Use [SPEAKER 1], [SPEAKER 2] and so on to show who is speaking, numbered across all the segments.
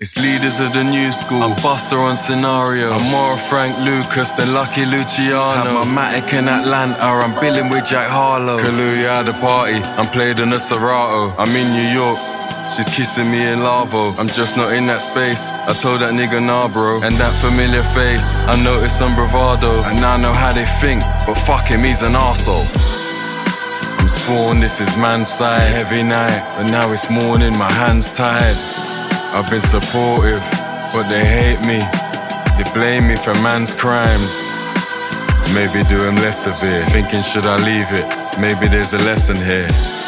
[SPEAKER 1] It's leaders of the new school. I'm Buster on Scenario. I'm more Frank Lucas than Lucky Luciano. Have my Matic in Atlanta. I'm billing with Jack Harlow. Kaluuya at the party. I'm played in a Serato. I'm in New York. She's kissing me in Lavo. I'm just not in that space. I told that nigga nah bro. And that familiar face, I noticed some bravado. And I know how they think, but fuck him, he's an arsehole. I'm sworn this is man's side. Heavy night, but now it's morning, my hands tired. I've been supportive, but they hate me. They blame me for man's crimes. Maybe do him less severe. Thinking should I leave it? Maybe there's a lesson here.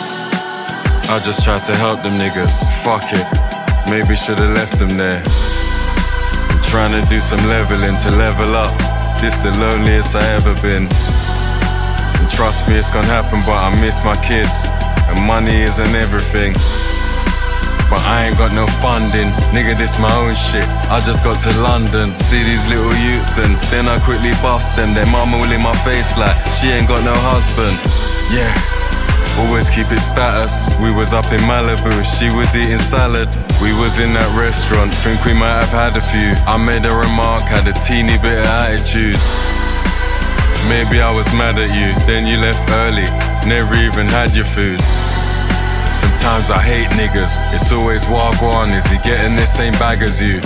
[SPEAKER 1] I just tried to help them niggas, fuck it. Maybe should've left them there. I'm trying to do some leveling to level up. This the loneliest I ever been. And trust me, it's gonna happen, but I miss my kids. And money isn't everything. But I ain't got no funding, nigga, this my own shit. I just got to London, see these little youths, and then I quickly bust them. Their mama all in my face like, she ain't got no husband. Yeah, always keep it status. We was up in Malibu, she was eating salad. We was in that restaurant, think we might have had a few. I made a remark, had a teeny bit of attitude. Maybe I was mad at you, then you left early, never even had your food. Sometimes I hate niggas, it's always wagwan, is he getting the same bag as you?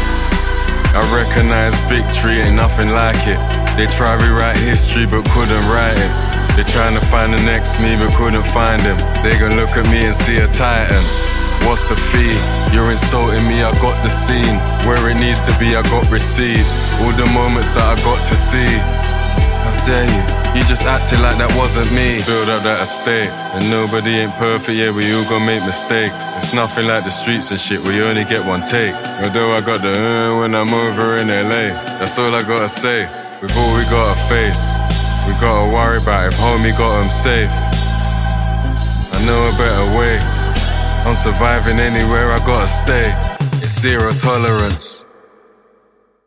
[SPEAKER 1] I recognize victory, ain't nothing like it. They try rewrite history but couldn't write it. They trying to find the next me but couldn't find him. They gon' look at me and see a titan. What's the fee? You're insulting me, I got the scene. Where it needs to be, I got receipts. All the moments that I got to see. How dare you just acted like that wasn't me. Just build up that estate, and nobody ain't perfect, yeah, we all gon' make mistakes. It's nothing like the streets and shit, we only get one take. Although I got the when I'm over in LA, that's all I gotta say. With all we gotta face, we gotta worry about if homie got him safe. I know a better way, I'm surviving anywhere I gotta stay. It's zero tolerance.